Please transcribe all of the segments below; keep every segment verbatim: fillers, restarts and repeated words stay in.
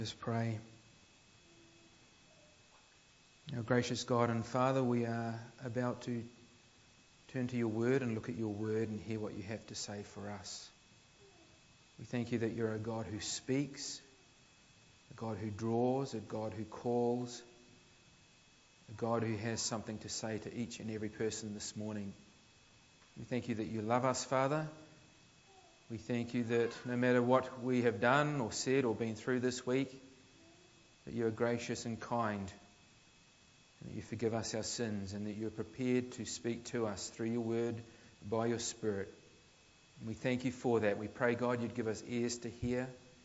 Just pray. Our gracious God and Father, we are about to turn to your word and look at your word and hear what you have to say for us. We thank you that you're a God who speaks, a God who draws, a God who calls, a God who has something to say to each and every person this morning. We thank you that you love us, Father. We thank you that no matter what we have done or said or been through this week, that you are gracious and kind, and that you forgive us our sins, and that you are prepared to speak to us through your word by your Spirit. And we thank you for that. We pray, God, you'd give us ears to hear,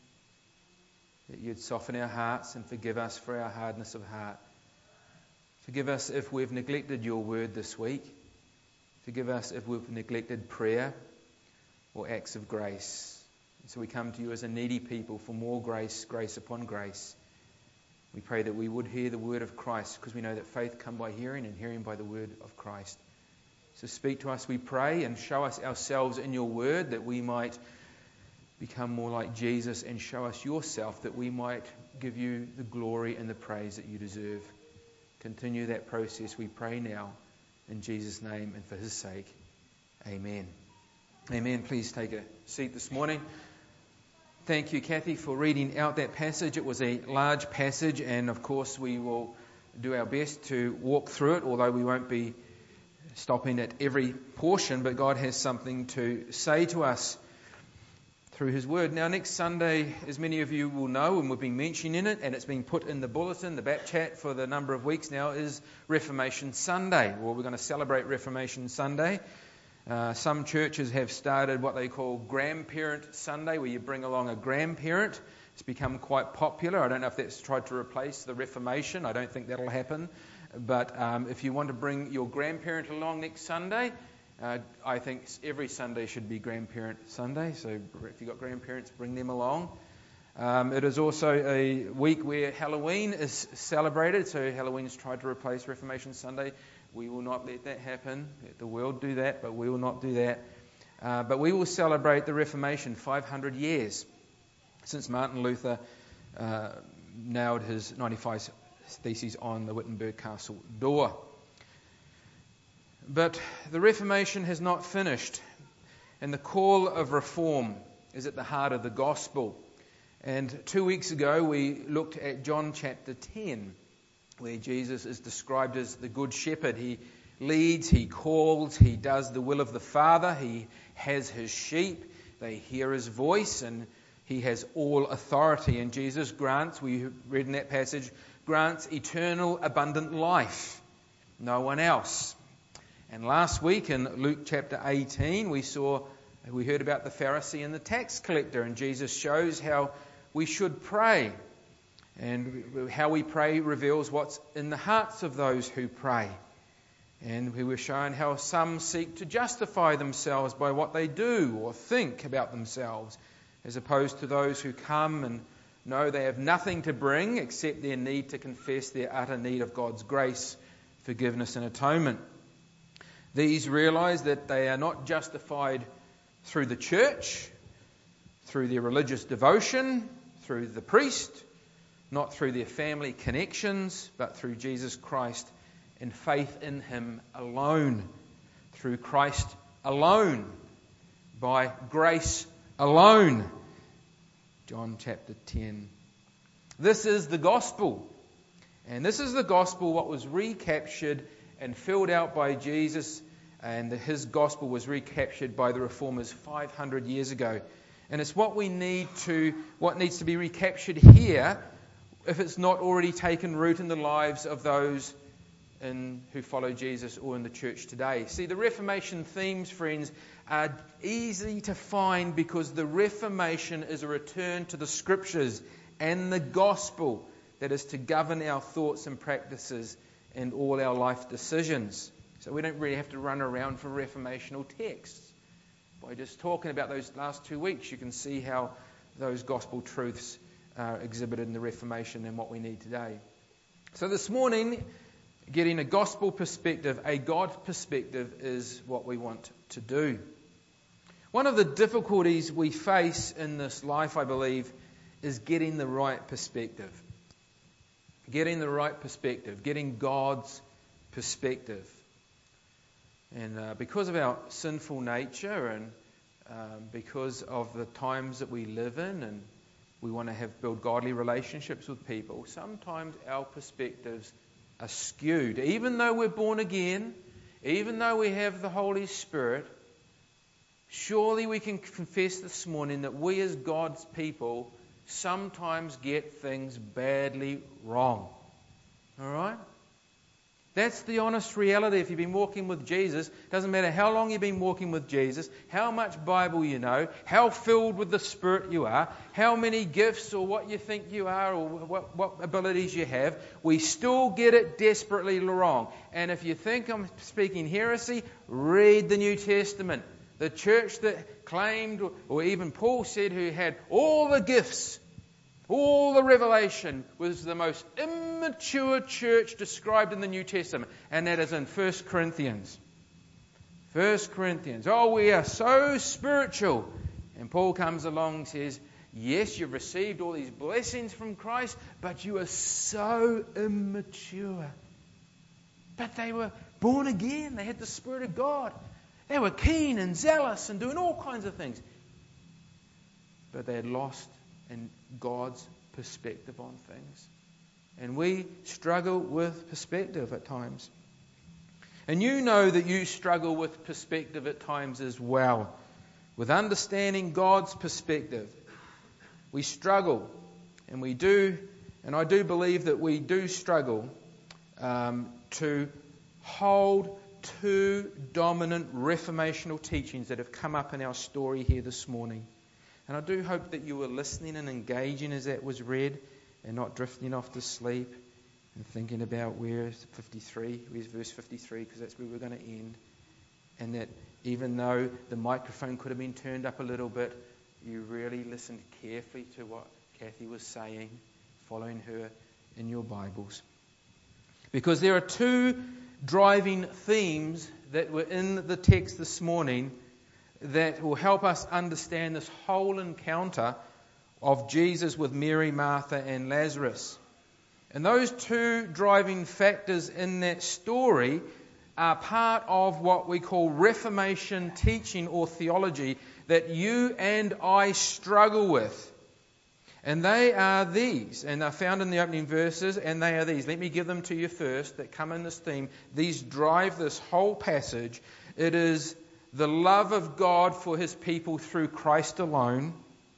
that you'd soften our hearts and forgive us for our hardness of heart. Forgive us if we've neglected your word this week. Forgive us if we've neglected prayer or acts of grace. And so we come to you as a needy people for more grace, grace upon grace. We pray that we would hear the word of Christ, because we know that faith comes by hearing and hearing by the word of Christ. So speak to us, we pray, and show us ourselves in your word, that we might become more like Jesus, and show us yourself, that we might give you the glory and the praise that you deserve. Continue that process, we pray now, in Jesus' name and for his sake. Amen. Amen. Please take a seat this morning. Thank you, Kathy, for reading out that passage. It was a large passage, and of course we will do our best to walk through it, although we won't be stopping at every portion, but God has something to say to us through his word. Now, next Sunday, as many of you will know, and we've been mentioning it, and it's been put in the bulletin, the back chat for the number of weeks now, is Reformation Sunday. Well, we're going to celebrate Reformation Sunday. Uh, some churches have started what they call Grandparent Sunday, where you bring along a grandparent. It's become quite popular. I don't know if that's tried to replace the Reformation. I don't think that'll happen. But um, if you want to bring your grandparent along next Sunday, uh, I think every Sunday should be Grandparent Sunday. So if you've got grandparents, bring them along. Um, it is also a week where Halloween is celebrated. So Halloween's tried to replace Reformation Sunday. We will not let that happen. Let the world do that, but we will not do that. Uh, but we will celebrate the Reformation, five hundred years since Martin Luther uh, nailed his ninety-five Theses on the Wittenberg Castle door. But the Reformation has not finished, and the call of reform is at the heart of the gospel. And two weeks ago we looked at John chapter ten, where Jesus is described as the Good Shepherd. He leads, he calls, he does the will of the Father, he has his sheep, they hear his voice, and he has all authority. And Jesus grants, we read in that passage, grants eternal abundant life. No one else. And last week in Luke chapter eighteen, we saw, we heard about the Pharisee and the tax collector, and Jesus shows how we should pray. And how we pray reveals what's in the hearts of those who pray. And we were shown how some seek to justify themselves by what they do or think about themselves, as opposed to those who come and know they have nothing to bring except their need to confess their utter need of God's grace, forgiveness and atonement. These realise that they are not justified through the church, through their religious devotion, through the priest, not through their family connections, but through Jesus Christ and faith in him alone, through Christ alone, by grace alone. John chapter ten. This is the gospel. And this is the gospel what was recaptured and filled out by Jesus, and his gospel was recaptured by the reformers five hundred years ago. And it's what we need to, what needs to be recaptured here, if it's not already taken root in the lives of those in, who follow Jesus or in the church today. See, the Reformation themes, friends, are easy to find because the Reformation is a return to the Scriptures and the gospel that is to govern our thoughts and practices and all our life decisions. So we don't really have to run around for reformational texts. By just talking about those last two weeks, you can see how those gospel truths are exhibited in the Reformation and what we need today. So this morning, getting a gospel perspective, a God perspective, is what we want to do. One of the difficulties we face in this life, I believe, is getting the right perspective. Getting the right perspective. Getting God's perspective. And uh, because of our sinful nature and um, because of the times that we live in, and we want to have build godly relationships with people, sometimes our perspectives are skewed. Even though we're born again, even though we have the Holy Spirit, surely we can confess this morning that we as God's people sometimes get things badly wrong. All right? That's the honest reality. If you've been walking with Jesus, doesn't matter how long you've been walking with Jesus, how much Bible you know, how filled with the Spirit you are, how many gifts or what you think you are or what, what abilities you have, we still get it desperately wrong. And if you think I'm speaking heresy, read the New Testament. The church that claimed, or even Paul said, who had all the gifts, all the revelation, was the most immature church described in the New Testament. And that is in First Corinthians. First Corinthians. Oh, we are so spiritual. And Paul comes along and says, yes, you've received all these blessings from Christ, but you are so immature. But they were born again. They had the Spirit of God. They were keen and zealous and doing all kinds of things. But they had lost in God's perspective on things. And we struggle with perspective at times. And you know that you struggle with perspective at times as well. With understanding God's perspective. We struggle. And we do, and I do believe that we do struggle um, to hold two dominant reformational teachings that have come up in our story here this morning. And I do hope that you were listening and engaging as that was read and not drifting off to sleep and thinking about where's fifty-three, where's verse fifty-three, because that's where we're going to end. And that even though the microphone could have been turned up a little bit, you really listened carefully to what Kathy was saying, following her in your Bibles. Because there are two driving themes that were in the text this morning that will help us understand this whole encounter of Jesus with Mary, Martha, and Lazarus. And those two driving factors in that story are part of what we call Reformation teaching or theology that you and I struggle with. And they are these, and they're found in the opening verses, and they are these. Let me give them to you first, that come in this theme. These drive this whole passage. It is the love of God for His people through Christ alone.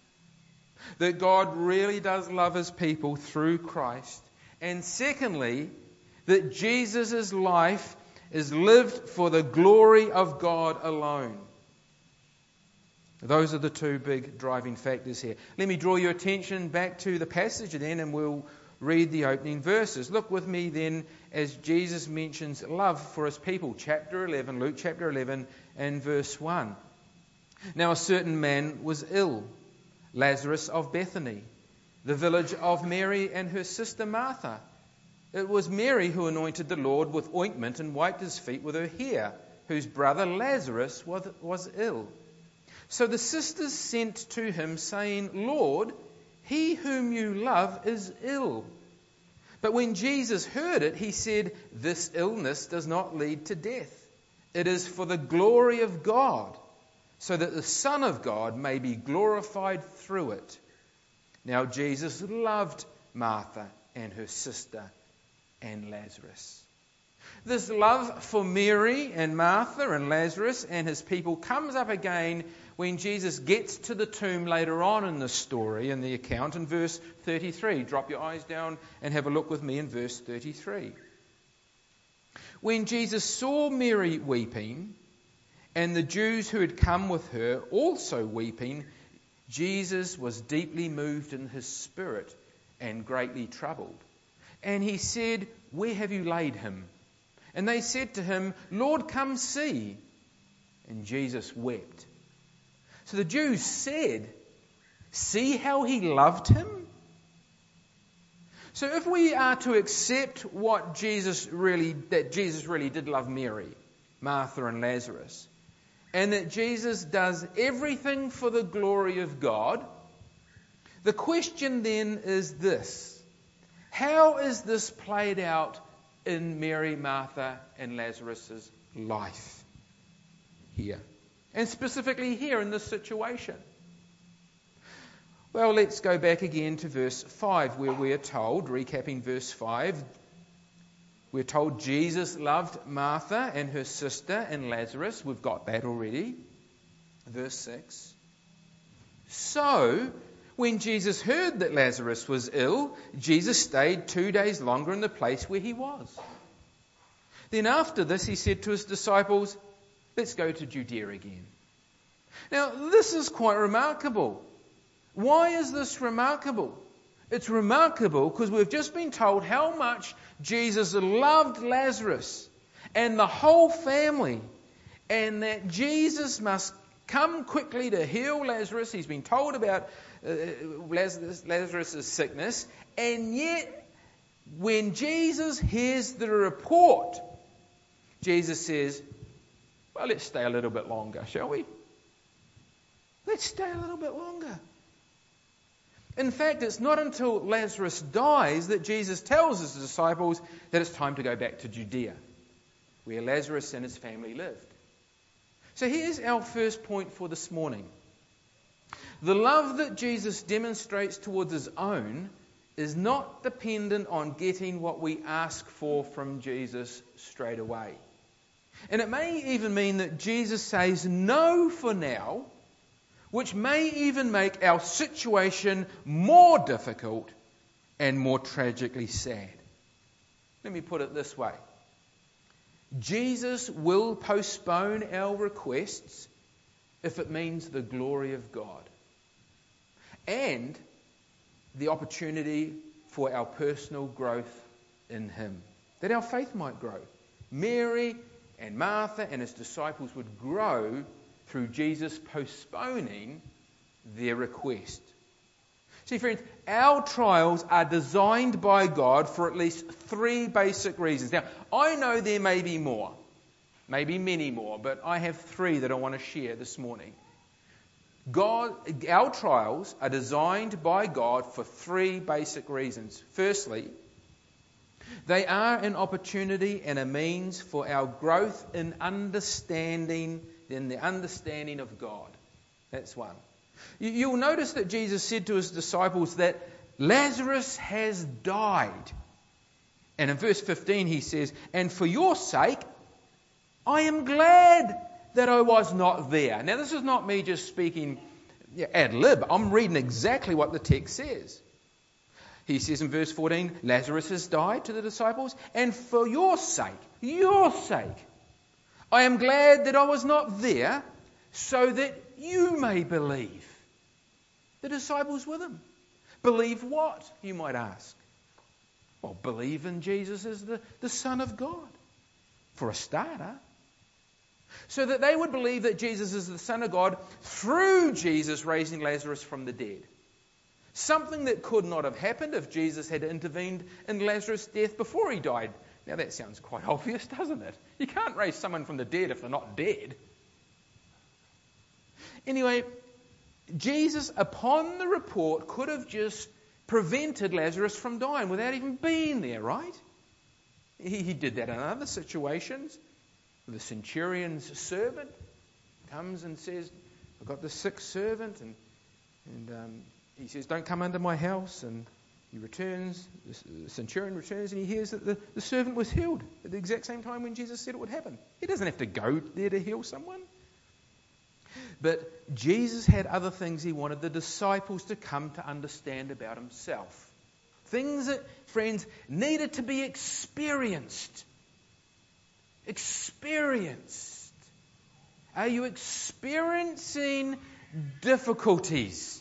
That God really does love His people through Christ. And secondly, that Jesus' life is lived for the glory of God alone. Those are the two big driving factors here. Let me draw your attention back to the passage then, and we'll read the opening verses. Look with me then as Jesus mentions love for His people. Chapter eleven, Luke chapter eleven and verse one. Now a certain man was ill, Lazarus of Bethany, the village of Mary and her sister Martha. It was Mary who anointed the Lord with ointment and wiped His feet with her hair, whose brother Lazarus was, was ill. So the sisters sent to Him, saying, Lord, he whom you love is ill. But when Jesus heard it, He said, this illness does not lead to death. It is for the glory of God, so that the Son of God may be glorified through it. Now Jesus loved Martha and her sister and Lazarus. This love for Mary and Martha and Lazarus and His people comes up again when Jesus gets to the tomb later on in the story, in the account, in verse thirty-three. Drop your eyes down and have a look with me in verse thirty-three. When Jesus saw Mary weeping, and the Jews who had come with her also weeping, Jesus was deeply moved in His spirit and greatly troubled. And He said, where have you laid him? And they said to Him, Lord, come see. And Jesus wept. So the Jews said, see how He loved him? So if we are to accept what Jesus really, that Jesus really did love Mary, Martha and Lazarus, and that Jesus does everything for the glory of God, The question then is this: how is this played out in Mary, Martha, and Lazarus' life here? And specifically here in this situation. Well, let's go back again to verse five, where we are told, recapping verse five, we're told Jesus loved Martha and her sister and Lazarus. We've got that already. Verse six. So, when Jesus heard that Lazarus was ill, Jesus stayed two days longer in the place where he was. Then after this, he said to his disciples, let's go to Judea again. Now, this is quite remarkable. Why is this remarkable? It's remarkable because we've just been told how much Jesus loved Lazarus and the whole family, and that Jesus must come quickly to heal Lazarus. He's been told about uh, Lazarus, Lazarus' sickness, and yet when Jesus hears the report, Jesus says, well, let's stay a little bit longer, shall we? Let's stay a little bit longer. In fact, it's not until Lazarus dies that Jesus tells his disciples that it's time to go back to Judea, where Lazarus and his family lived. So here's our first point for this morning. The love that Jesus demonstrates towards his own is not dependent on getting what we ask for from Jesus straight away. And it may even mean that Jesus says no for now, which may even make our situation more difficult and more tragically sad. Let me put it this way. Jesus will postpone our requests if it means the glory of God and the opportunity for our personal growth in Him, that our faith might grow. Mary and Martha and his disciples would grow through Jesus postponing their request. See, friends, our trials are designed by God for at least three basic reasons. Now, I know there may be more, maybe many more, but I have three that I want to share this morning. God, our trials are designed by God for three basic reasons. Firstly, they are an opportunity and a means for our growth in understanding, in the understanding of God. That's one. You'll notice that Jesus said to his disciples that Lazarus has died. And in verse fifteen he says, and for your sake, I am glad that I was not there. Now this is not me just speaking ad lib. I'm reading exactly what the text says. He says in verse fourteen, Lazarus has died to the disciples, and for your sake, your sake, I am glad that I was not there, so that you may believe. The disciples with him. Believe what, you might ask? Well, believe in Jesus as the, the Son of God, for a starter. So that they would believe that Jesus is the Son of God through Jesus raising Lazarus from the dead. Something that could not have happened if Jesus had intervened in Lazarus' death before he died. Now that sounds quite obvious, doesn't it? You can't raise someone from the dead if they're not dead. Anyway, Jesus, upon the report, could have just prevented Lazarus from dying without even being there, right? He, he did that in other situations. The centurion's servant comes and says, I've got this sick servant, and, and um, he says, don't come under my house, and he returns, the centurion returns, and he hears that the, the servant was healed at the exact same time when Jesus said it would happen. He doesn't have to go there to heal someone. But Jesus had other things he wanted the disciples to come to understand about himself. Things that, friends, needed to be experienced. Experienced. Are you experiencing difficulties?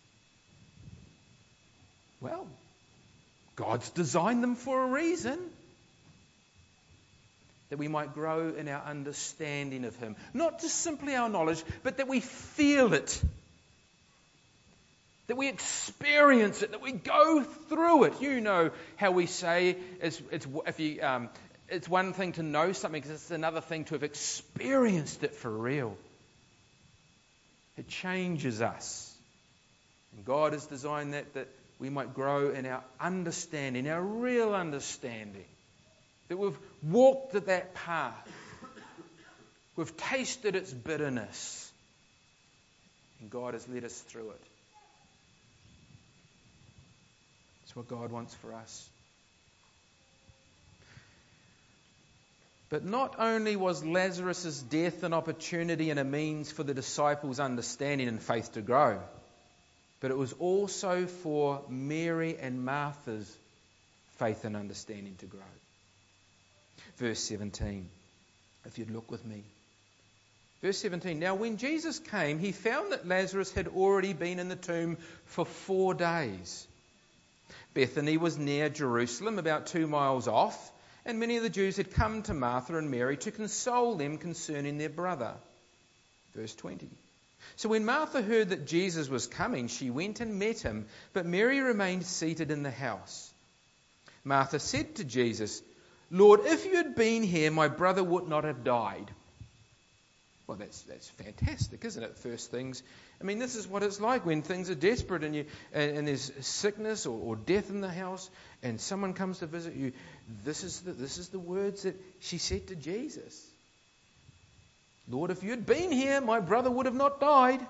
Well, God's designed them for a reason. That we might grow in our understanding of Him. Not just simply our knowledge, but that we feel it. That we experience it, that we go through it. You know how we say, it's, it's, if you, um, it's one thing to know something, it's another thing to have experienced it for real. It changes us. And God has designed that that we might grow in our understanding, our real understanding. That we've walked that path. We've tasted its bitterness. And God has led us through it. That's what God wants for us. But not only was Lazarus' death an opportunity and a means for the disciples' understanding and faith to grow, but it was also for Mary and Martha's faith and understanding to grow. Verse seventeen, if you'd look with me. Verse seventeen, now when Jesus came, he found that Lazarus had already been in the tomb for four days. Bethany was near Jerusalem, about two miles off, and many of the Jews had come to Martha and Mary to console them concerning their brother. Verse twenty. So when Martha heard that Jesus was coming, she went and met him, but Mary remained seated in the house. Martha said to Jesus, Lord, if you had been here, my brother would not have died. Well, that's that's fantastic, isn't it? First things. I mean, this is what it's like when things are desperate and you and, and there's sickness or, or death in the house, and someone comes to visit you. This is the this is the words that she said to Jesus. Lord, if you had been here, my brother would have not died.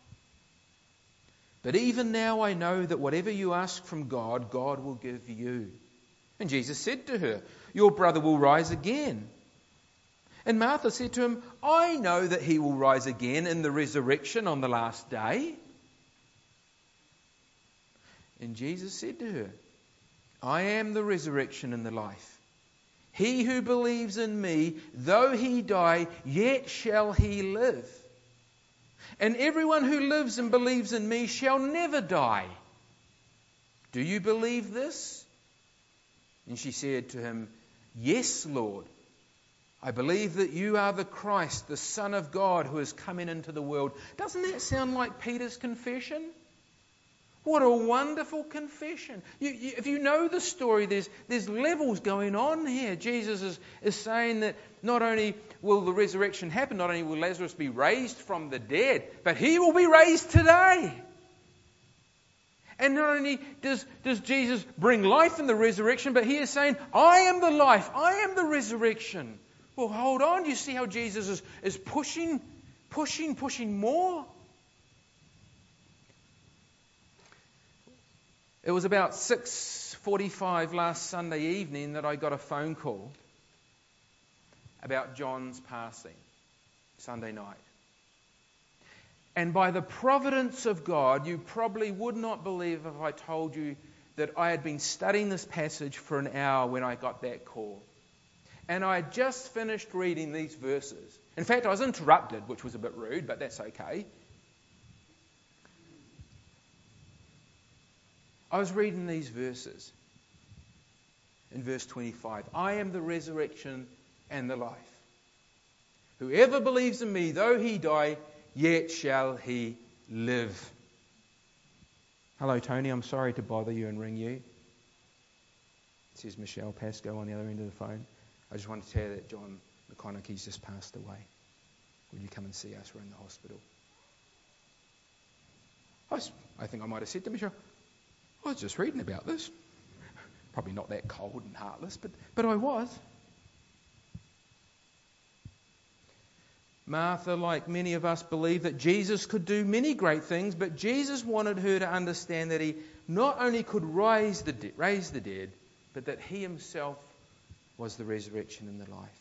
But even now I know that whatever you ask from God, God will give you. And Jesus said to her, your brother will rise again. And Martha said to him, I know that he will rise again in the resurrection on the last day. And Jesus said to her, I am the resurrection and the life. He who believes in me, though he die, yet shall he live. And everyone who lives and believes in me shall never die. Do you believe this? And she said to him, yes, Lord. I believe that you are the Christ, the Son of God, who is coming into the world. Doesn't that sound like Peter's confession? What a wonderful confession. You, you, if you know the story, there's, there's levels going on here. Jesus is, is saying that not only will the resurrection happen, not only will Lazarus be raised from the dead, but he will be raised today. And not only does, does Jesus bring life in the resurrection, but he is saying, I am the life, I am the resurrection. Well, hold on. Do you see how Jesus is, is pushing, pushing, pushing more? It was about six forty-five last Sunday evening that I got a phone call about John's passing, Sunday night. And by the providence of God, you probably would not believe if I told you that I had been studying this passage for an hour when I got that call. And I had just finished reading these verses. In fact, I was interrupted, which was a bit rude, but that's okay. I was reading these verses. In verse twenty-five, I am the resurrection and the life. Whoever believes in me, though he die, yet shall he live. Hello, Tony. I'm sorry to bother you and ring you. It says Michelle Pascoe on the other end of the phone. I just wanted to tell you that John McConaughey's just passed away. Will you come and see us? We're in the hospital. I, was, I think I might have said to Michelle, I was just reading about this. Probably not that cold and heartless, but, but I was. Martha, like many of us, believed that Jesus could do many great things, but Jesus wanted her to understand that he not only could raise the, de- raise the dead, but that he himself was the resurrection and the life.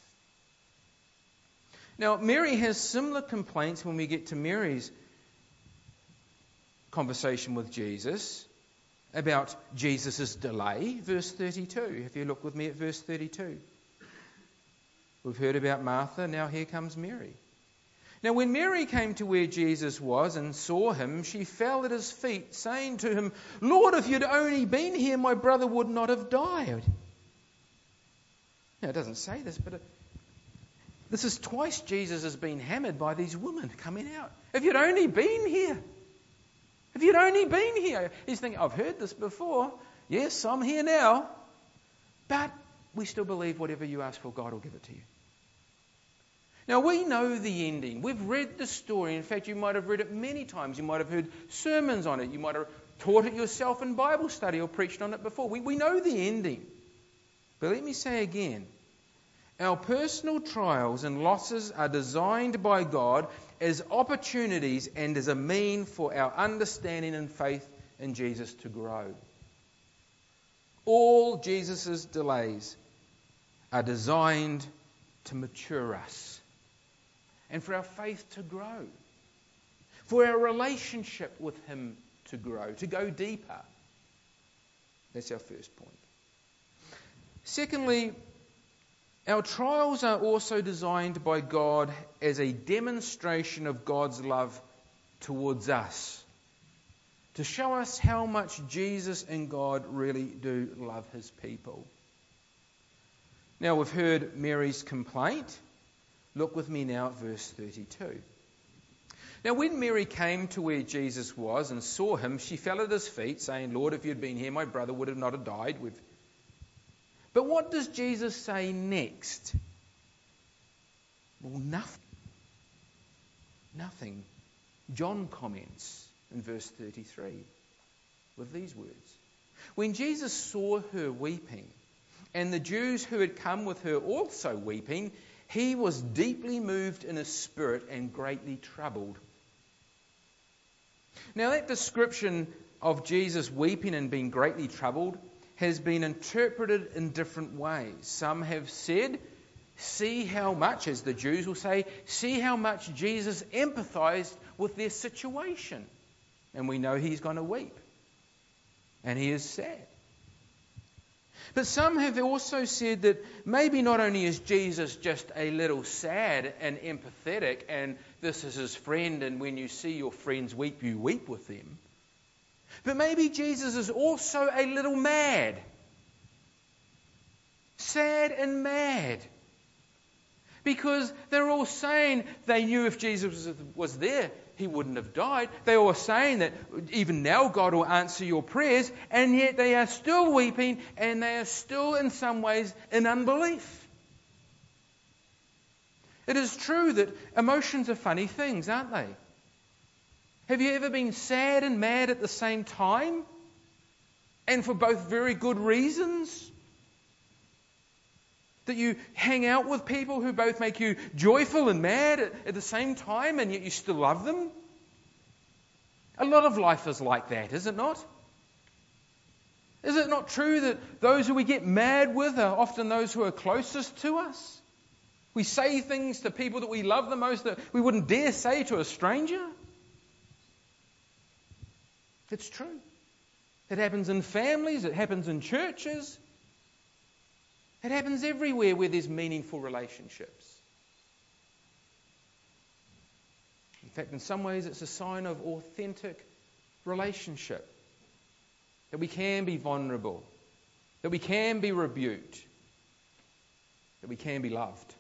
Now, Mary has similar complaints when we get to Mary's conversation with Jesus about Jesus' delay. Verse thirty-two, if you look with me at verse thirty-two. We've heard about Martha, now here comes Mary. Now when Mary came to where Jesus was and saw him, she fell at his feet, saying to him, Lord, if you'd only been here, my brother would not have died. Now it doesn't say this, but it, this is twice Jesus has been hammered by these women coming out. If you'd only been here. If you'd only been here. He's thinking, I've heard this before. Yes, I'm here now. But we still believe whatever you ask for, God will give it to you. Now, we know the ending. We've read the story. In fact, you might have read it many times. You might have heard sermons on it. You might have taught it yourself in Bible study or preached on it before. We, we know the ending. But let me say again, our personal trials and losses are designed by God as opportunities and as a mean for our understanding and faith in Jesus to grow. All Jesus' delays are designed to mature us and for our faith to grow, for our relationship with Him to grow, to go deeper. That's our first point. Secondly, our trials are also designed by God as a demonstration of God's love towards us, to show us how much Jesus and God really do love His people. Now, we've heard Mary's complaint. Look with me now at verse thirty-two. Now, when Mary came to where Jesus was and saw Him, she fell at His feet, saying, "Lord, if you'd been here, my brother would have not have died." With But what does Jesus say next? Well, nothing. Nothing. John comments in verse thirty-three with these words. When Jesus saw her weeping, and the Jews who had come with her also weeping, He was deeply moved in His spirit and greatly troubled. Now, that description of Jesus weeping and being greatly troubled has been interpreted in different ways. Some have said, see how much, as the Jews will say, see how much Jesus empathized with their situation. And we know He's going to weep. And He is sad. But some have also said that maybe not only is Jesus just a little sad and empathetic, and this is His friend, and when you see your friends weep, you weep with them. But maybe Jesus is also a little mad. Sad and mad. Because they're all saying they knew if Jesus was there, He wouldn't have died. They were saying that even now God will answer your prayers, and yet they are still weeping, and they are still in some ways in unbelief. It is true that emotions are funny things, aren't they? Have you ever been sad and mad at the same time? And for both very good reasons? That you hang out with people who both make you joyful and mad at, at the same time, and yet you still love them? A lot of life is like that, is it not? Is it not true that those who we get mad with are often those who are closest to us? We say things to people that we love the most that we wouldn't dare say to a stranger. It's true. It happens in families, it happens in churches. It happens everywhere where there's meaningful relationships. In fact, in some ways, it's a sign of authentic relationship. That we can be vulnerable. That we can be rebuked. That we can be loved.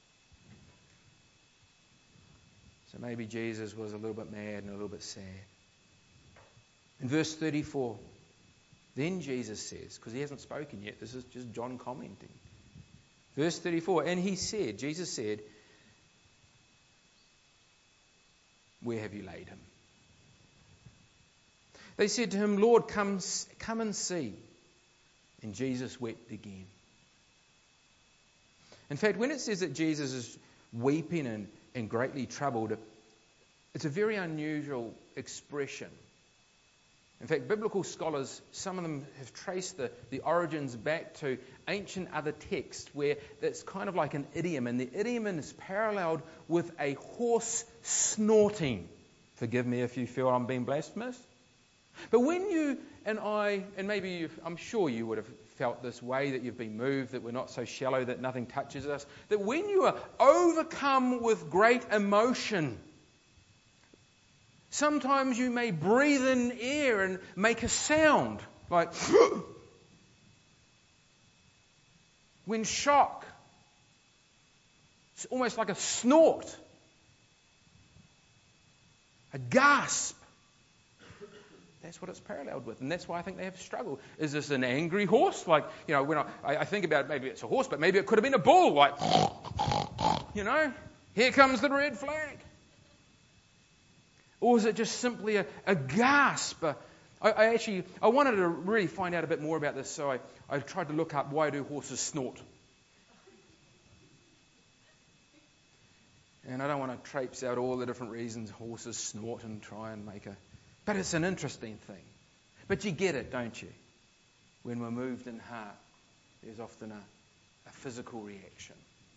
So maybe Jesus was a little bit mad and a little bit sad. In verse thirty-four, then Jesus says, because He hasn't spoken yet, this is just John commenting. Verse thirty-four, and He said, Jesus said, where have you laid Him? They said to Him, Lord, come, come and see. And Jesus wept again. In fact, when it says that Jesus is weeping and, and greatly troubled, it's a very unusual expression. In fact, biblical scholars, some of them have traced the, the origins back to ancient other texts where it's kind of like an idiom, and the idiom is paralleled with a horse snorting. Forgive me if you feel I'm being blasphemous. But when you and I, and maybe you've, I'm sure you would have felt this way, that you've been moved, that we're not so shallow that nothing touches us, that when you are overcome with great emotion, sometimes you may breathe in air and make a sound like when shock. It's almost like a snort, a gasp. That's what it's paralleled with, and that's why I think they have struggled. Is this an angry horse? Like, you know, when I, I think about it, maybe it's a horse, but maybe it could have been a bull, like, you know. Here comes the red flag. Or is it just simply a, a gasp? A, I, I actually, I wanted to really find out a bit more about this, so I, I tried to look up, why do horses snort? And I don't want to traipse out all the different reasons horses snort and try and make a... But it's an interesting thing. But you get it, don't you? When we're moved in heart, there's often a, a physical reaction.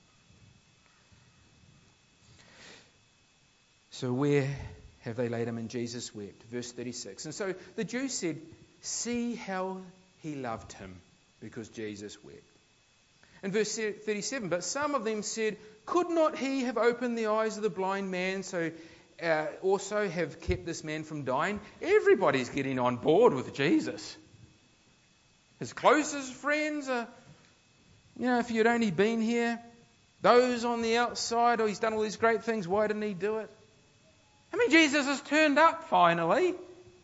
So where have they laid him? And Jesus wept. Verse thirty-six. And so the Jews said, see how he loved him, because Jesus wept. And verse thirty-seven, but some of them said, could not he have opened the eyes of the blind man, so uh, also have kept this man from dying? Everybody's getting on board with Jesus. His closest friends are, you know, if you'd only been here, those on the outside, oh, he's done all these great things, why didn't he do it? I mean, Jesus has turned up finally.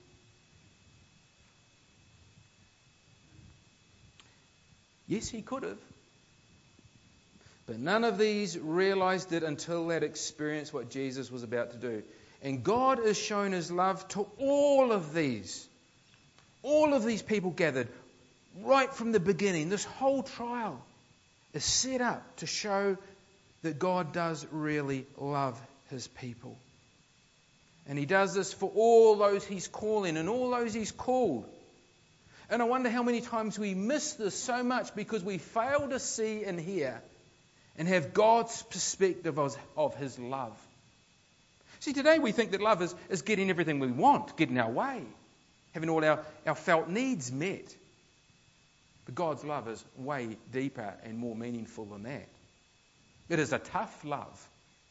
Yes, he could have. But none of these realized it until they'd experienced what Jesus was about to do. And God has shown his love to all of these. All of these people gathered right from the beginning. This whole trial is set up to show that God does really love his people. And he does this for all those he's calling and all those he's called. And I wonder how many times we miss this so much because we fail to see and hear and have God's perspective of, of his love. See, today we think that love is, is getting everything we want, getting our way, having all our, our felt needs met. But God's love is way deeper and more meaningful than that. It is a tough love.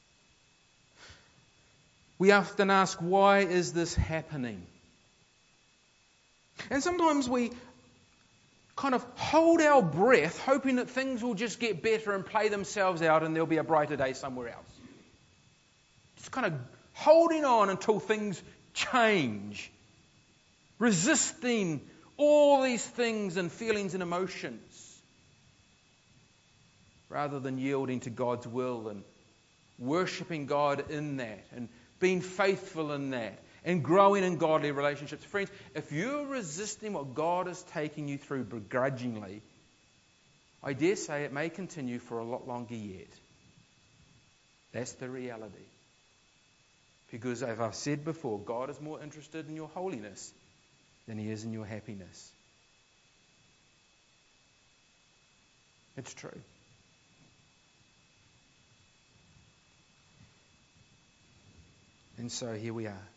We often ask, why is this happening? And sometimes we kind of hold our breath, hoping that things will just get better and play themselves out and there'll be a brighter day somewhere else. Just kind of holding on until things change. Resisting all these things and feelings and emotions. Rather than yielding to God's will and worshipping God in that and being faithful in that and growing in godly relationships. Friends, if you're resisting what God is taking you through begrudgingly, I dare say it may continue for a lot longer yet. That's the reality. Because as I've said before, God is more interested in your holiness than he is in your happiness. It's true. And so here we are.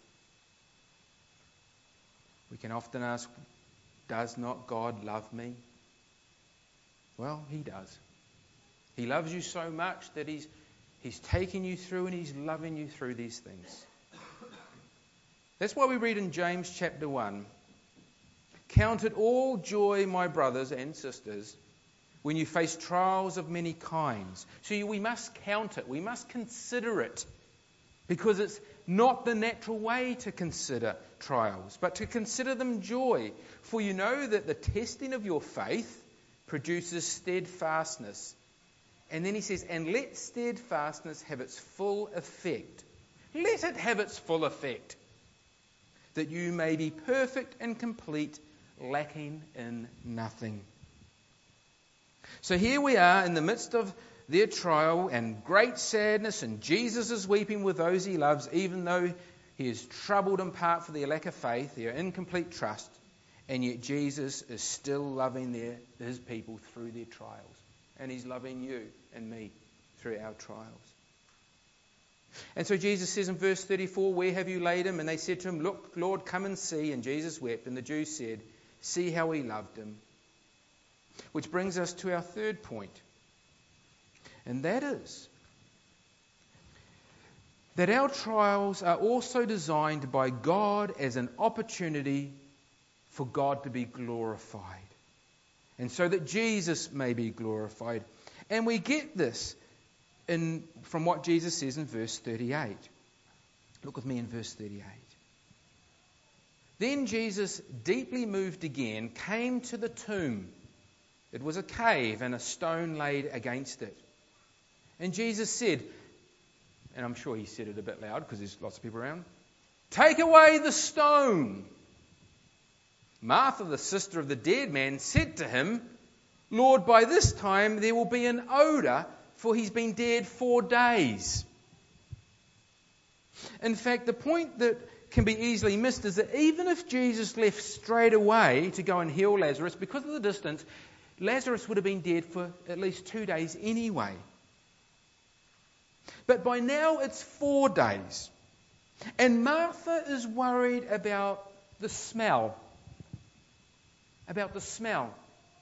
We can often ask, does not God love me? Well, he does. He loves you so much that he's, he's taking you through and he's loving you through these things. That's why we read in James chapter one, count it all joy, my brothers and sisters, when you face trials of many kinds. So we must count it. We must consider it. Because it's not the natural way to consider trials, but to consider them joy. For you know that the testing of your faith produces steadfastness. And then he says, and let steadfastness have its full effect. Let it have its full effect. That you may be perfect and complete, lacking in nothing. So here we are in the midst of their trial and great sadness, and Jesus is weeping with those he loves, even though he is troubled in part for their lack of faith, their incomplete trust, and yet Jesus is still loving their, his people through their trials. And he's loving you and me through our trials. And so Jesus says in verse thirty-four, where have you laid him? And they said to him, look, Lord, come and see. And Jesus wept, and the Jews said, see how he loved him. Which brings us to our third point. And that is that our trials are also designed by God as an opportunity for God to be glorified. And so that Jesus may be glorified. And we get this in from what Jesus says in verse thirty-eight. Look with me in verse thirty-eight. Then Jesus, deeply moved again, came to the tomb. It was a cave and a stone laid against it. And Jesus said, and I'm sure he said it a bit loud because there's lots of people around, "Take away the stone." Martha, the sister of the dead man, said to him, "Lord, by this time there will be an odour, for he's been dead four days." In fact, the point that can be easily missed is that even if Jesus left straight away to go and heal Lazarus, because of the distance, Lazarus would have been dead for at least two days anyway. But by now it's four days. And Martha is worried about the smell. About the smell.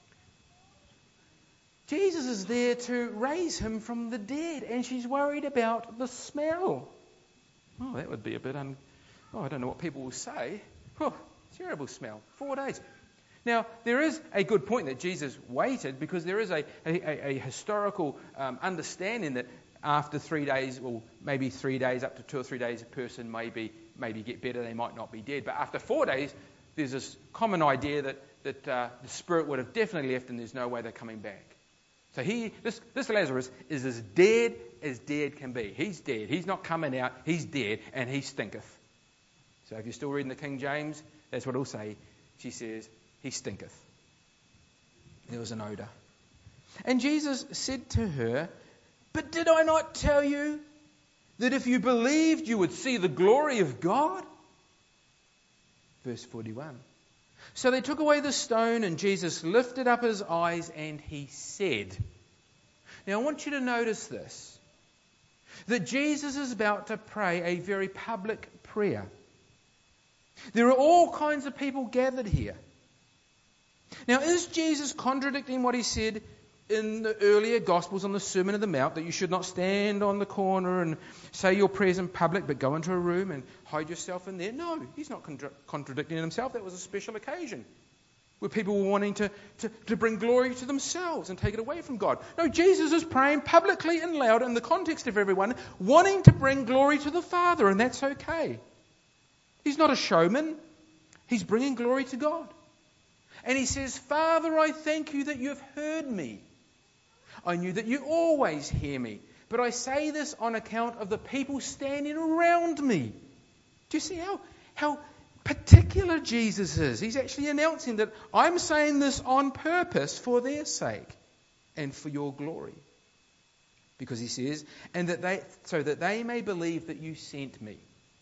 Jesus is there to raise him from the dead, and she's worried about the smell. Oh, that would be a bit un... Oh, I don't know what people will say. Oh, terrible smell. Four days. Now, there is a good point that Jesus waited, because there is a, a, a historical um, understanding that after three days, well, maybe three days, up to two or three days, a person may be, maybe get better, they might not be dead. But after four days, there's this common idea that, that uh, the spirit would have definitely left and there's no way they're coming back. So he, this, this Lazarus is as dead as dead can be. He's dead. He's not coming out. He's dead, and he stinketh. So if you're still reading the King James, that's what it'll say. She says, he stinketh. There was an odour. And Jesus said to her, "But did I not tell you that if you believed, you would see the glory of God?" Verse forty-one. So they took away the stone, and Jesus lifted up his eyes and he said. Now I want you to notice this, that Jesus is about to pray a very public prayer. There are all kinds of people gathered here. Now, is Jesus contradicting what he said in the earlier Gospels on the Sermon on the Mount, that you should not stand on the corner and say your prayers in public, but go into a room and hide yourself in there? No, he's not contra- contradicting himself. That was a special occasion where people were wanting to, to, to bring glory to themselves and take it away from God. No, Jesus is praying publicly and loud in the context of everyone, wanting to bring glory to the Father, and that's okay. He's not a showman. He's bringing glory to God. And he says, "Father, I thank you that you have heard me. I knew that you always hear me, but I say this on account of the people standing around me." Do you see how, how particular Jesus is? He's actually announcing that I'm saying this on purpose for their sake and for your glory. Because he says, and that they, so that they may believe that you sent me.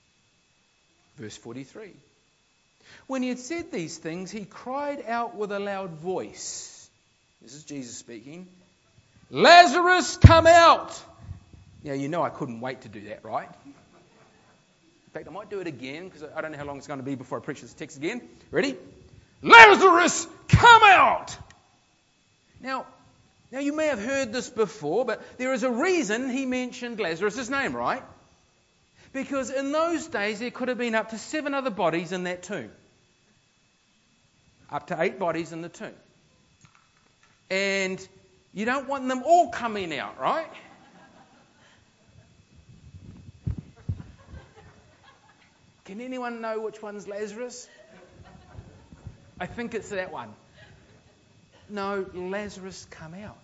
Verse forty-three. When he had said these things, he cried out with a loud voice. This is Jesus speaking. "Lazarus, come out!" Now, you know I couldn't wait to do that, right? In fact, I might do it again, because I don't know how long it's going to be before I preach this text again. Ready? "Lazarus, come out!" Now, now you may have heard this before, but there is a reason he mentioned Lazarus' name, right? Because in those days, there could have been up to seven other bodies in that tomb. Up to eight bodies in the tomb. And you don't want them all coming out, right? Can anyone know which one's Lazarus? I think it's that one. No, Lazarus come out.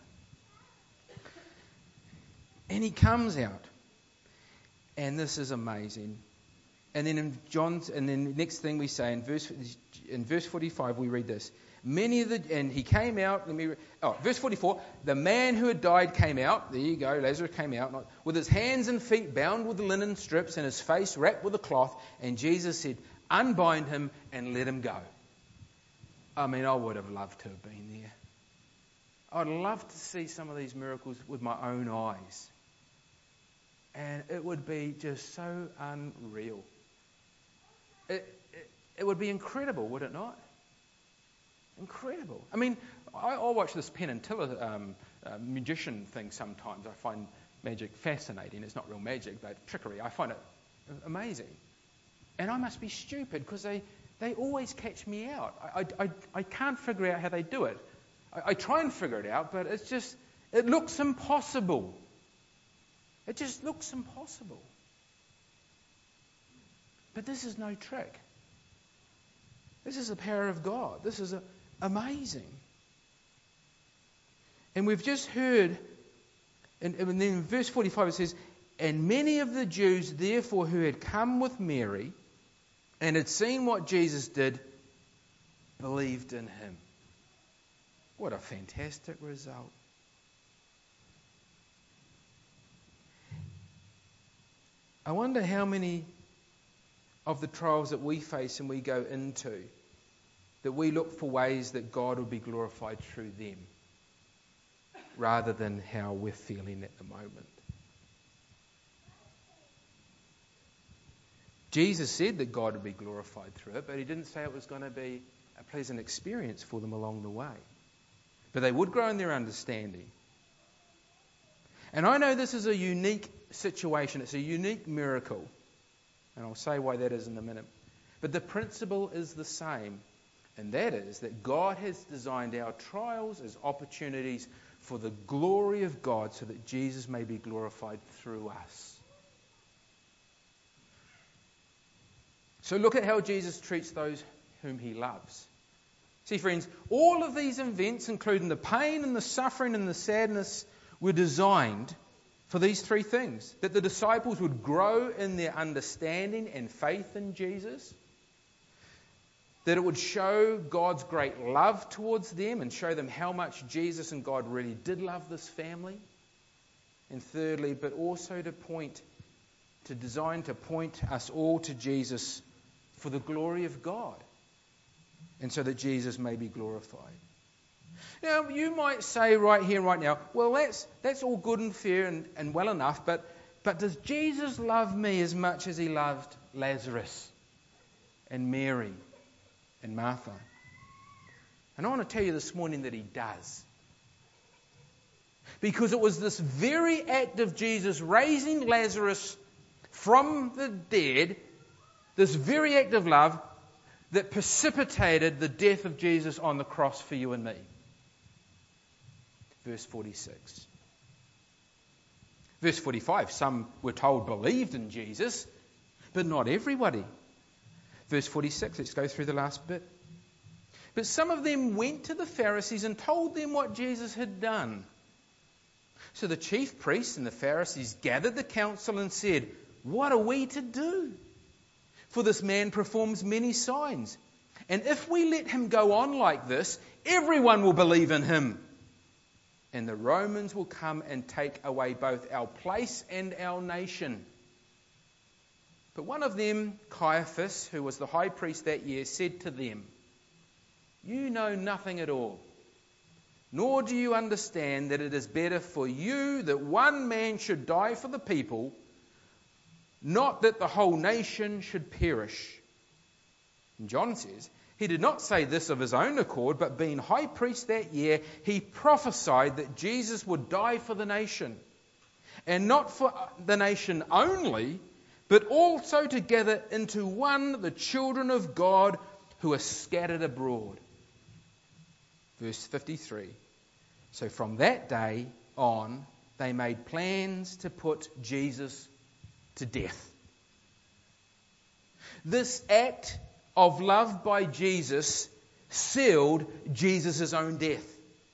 And he comes out. And this is amazing. And then in John's, and then the next thing we say in verse in verse forty-five, we read this: Many of the and he came out. Let me. Oh, verse forty-four. The man who had died came out. There you go. Lazarus came out not, with his hands and feet bound with linen strips and his face wrapped with a cloth. And Jesus said, "Unbind him and let him go." I mean, I would have loved to have been there. I'd love to see some of these miracles with my own eyes. And it would be just so unreal. It, it, it would be incredible, would it not? Incredible. I mean, I, I'll watch this Penn and Teller um, uh, magician thing sometimes. I find magic fascinating. It's not real magic, but trickery. I find it amazing. And I must be stupid because they, they always catch me out. I, I, I, I can't figure out how they do it. I, I try and figure it out, but it's just, it looks impossible. It just looks impossible. But this is no trick. This is the power of God. This is a, amazing. And we've just heard, and, and then in verse forty-five it says, And many of the Jews, therefore, who had come with Mary and had seen what Jesus did, believed in him. What a fantastic result. I wonder how many of the trials that we face and we go into, that we look for ways that God will be glorified through them, rather than how we're feeling at the moment. Jesus said that God would be glorified through it, but he didn't say it was going to be a pleasant experience for them along the way. But they would grow in their understanding. And I know this is a unique situation. It's a unique miracle. And I'll say why that is in a minute. But the principle is the same. And that is that God has designed our trials as opportunities for the glory of God, so that Jesus may be glorified through us. So look at how Jesus treats those whom he loves. See, friends, all of these events, including the pain and the suffering and the sadness, were designed for these three things. That the disciples would grow in their understanding and faith in Jesus. That it would show God's great love towards them and show them how much Jesus and God really did love this family. And thirdly, but also to point, to design to point us all to Jesus for the glory of God. And so that Jesus may be glorified. Now, you might say right here, right now, well, that's that's all good and fair and, and well enough, but, but does Jesus love me as much as he loved Lazarus and Mary and Martha? And I want to tell you this morning that he does. Because it was this very act of Jesus raising Lazarus from the dead, this very act of love, that precipitated the death of Jesus on the cross for you and me. Verse forty-six. Verse forty-five, some we're told believed in Jesus, but not everybody. Verse forty-six, let's go through the last bit. But some of them went to the Pharisees and told them what Jesus had done. So the chief priests and the Pharisees gathered the council and said, "What are we to do? For this man performs many signs. And if we let him go on like this, everyone will believe in him. And the Romans will come and take away both our place and our nation." But one of them, Caiaphas, who was the high priest that year, said to them, "You know nothing at all, nor do you understand that it is better for you that one man should die for the people, not that the whole nation should perish." And John says, he did not say this of his own accord, but being high priest that year, he prophesied that Jesus would die for the nation. And not for the nation only, but also to gather into one the children of God who are scattered abroad. Verse fifty-three. So from that day on, they made plans to put Jesus to death. This act of love by Jesus sealed Jesus' own death.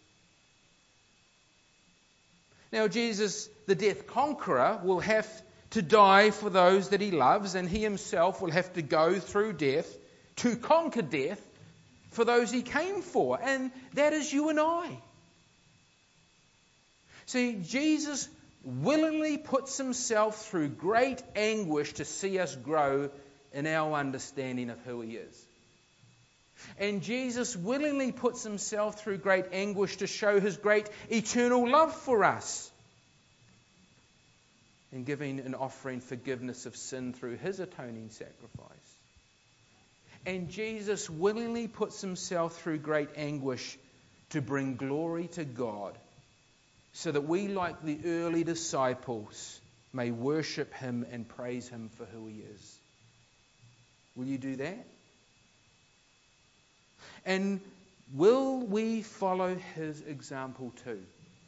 Now Jesus, the death conqueror, will have to die for those that he loves, and he himself will have to go through death to conquer death for those he came for, and that is you and I. See, Jesus willingly puts himself through great anguish to see us grow in our understanding of who he is. And Jesus willingly puts himself through great anguish to show his great eternal love for us, in giving and offering forgiveness of sin through his atoning sacrifice. And Jesus willingly puts himself through great anguish to bring glory to God, so that we, like the early disciples, may worship him and praise him for who he is. Will you do that? And will we follow his example too?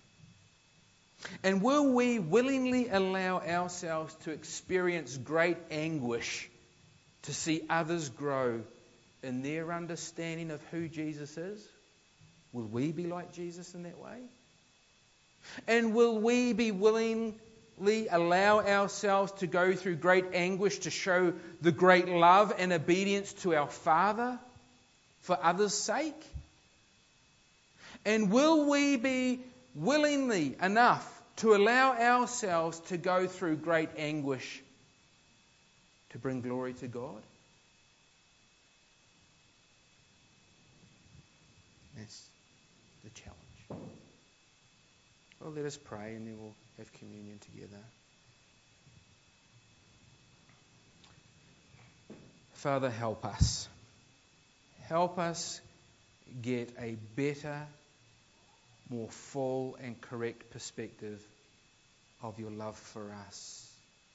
And will we willingly allow ourselves to experience great anguish to see others grow in their understanding of who Jesus is? Will we be like Jesus in that way? And will we be willing, allow ourselves to go through great anguish to show the great love and obedience to our Father for others' sake? And will we be willingly enough to allow ourselves to go through great anguish to bring glory to God? That's the challenge. Well, let us pray and then we'll have communion together. Father, help us. Help us get a better, more full and correct perspective of your love for us.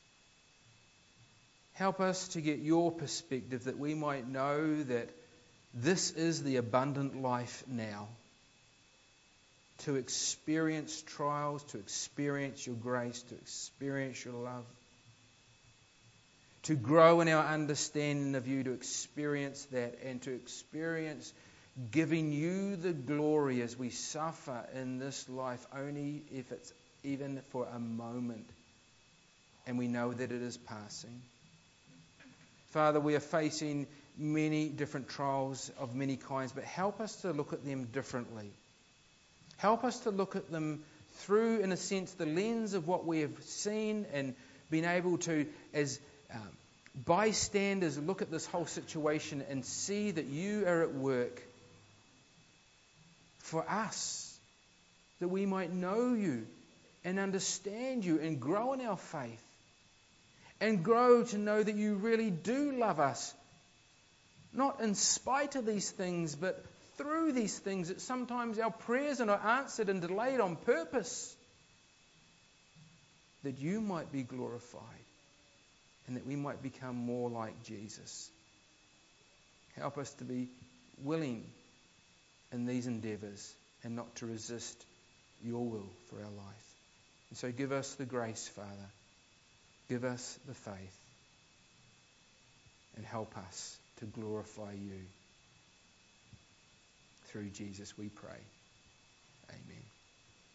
Help us to get your perspective that we might know that this is the abundant life now. To experience trials, to experience your grace, to experience your love. To grow in our understanding of you, to experience that and to experience giving you the glory as we suffer in this life, only if it's even for a moment and we know that it is passing. Father, we are facing many different trials of many kinds, but help us to look at them differently. Help us to look at them through, in a sense, the lens of what we have seen and been able to, as um, bystanders, look at this whole situation and see that you are at work for us, that we might know you and understand you and grow in our faith and grow to know that you really do love us, not in spite of these things, but through these things, that sometimes our prayers are not answered and delayed on purpose, that you might be glorified and that we might become more like Jesus. Help us to be willing in these endeavours and not to resist your will for our life. And so give us the grace, Father. Give us the faith and help us to glorify you. Through Jesus we pray.